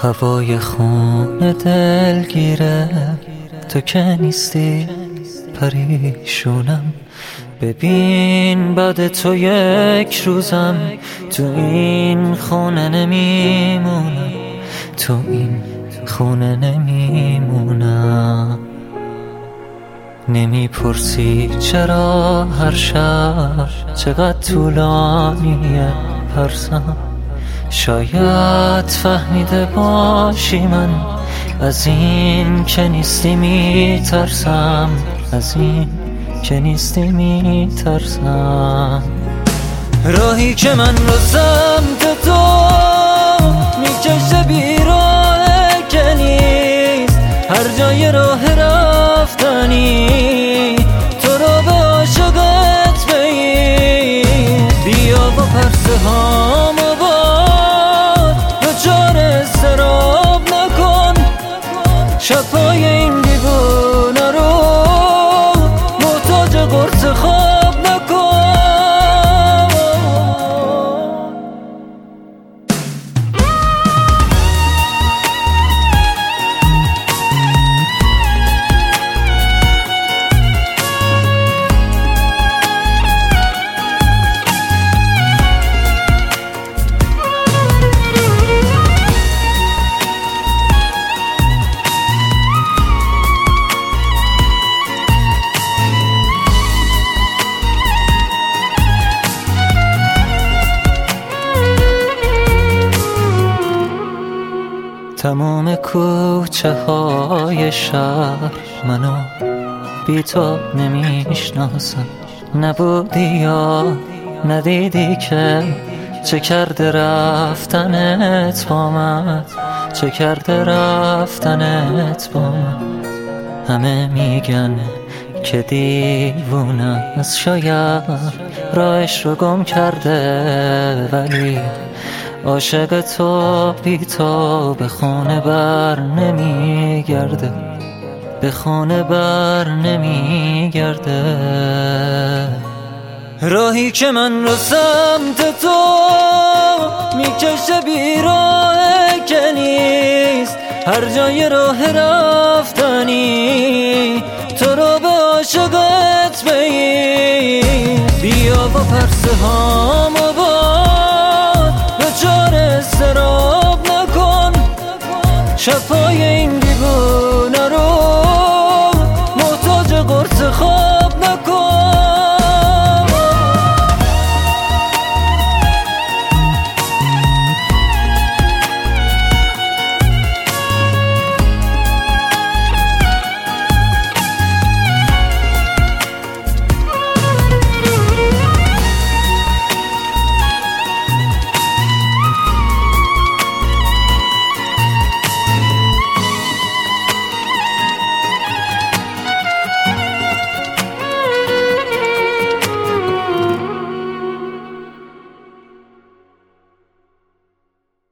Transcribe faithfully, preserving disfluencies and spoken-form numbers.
هوای خون دلگیره تو که نیستی پریشونم. ببین بعد تو یک روزم تو این خونه نمیمونم، تو این خونه نمیمونم. نمیپرسی چرا هر شب چقدر طولانیه پرسم. شاید فهمیده باشی من از این که نیستی میترسم، از این که نیستی میترسم. راهی که من رو سمت تو میکشه بیراه که نیست، هر جای راه رفتنی تو رو به عاشقت بگیر. بیا با پرسه هامو باد دچار استراب نکن، شبهای این دیوونه رو محتاج قرص خواب نکن. تمام کوچه های شهر منو بی تو نمیشناسن. نبودی یا ندیدی که چه کرده رفتنت با من، چه کرده رفتنت با من. همه میگن که دیوونه از شاید راهش رو گم کرده، ولی عاشق تو بی تو به خونه بر نمیگرده، به خونه بر نمیگرده. راهی که من رو سمت تو میکشه بیراه که نیست، هر جای راه رفتنی تو رو به عاشقت بگیر. بیا با پرسه هامو باد دچار استراب نکن، شبهای این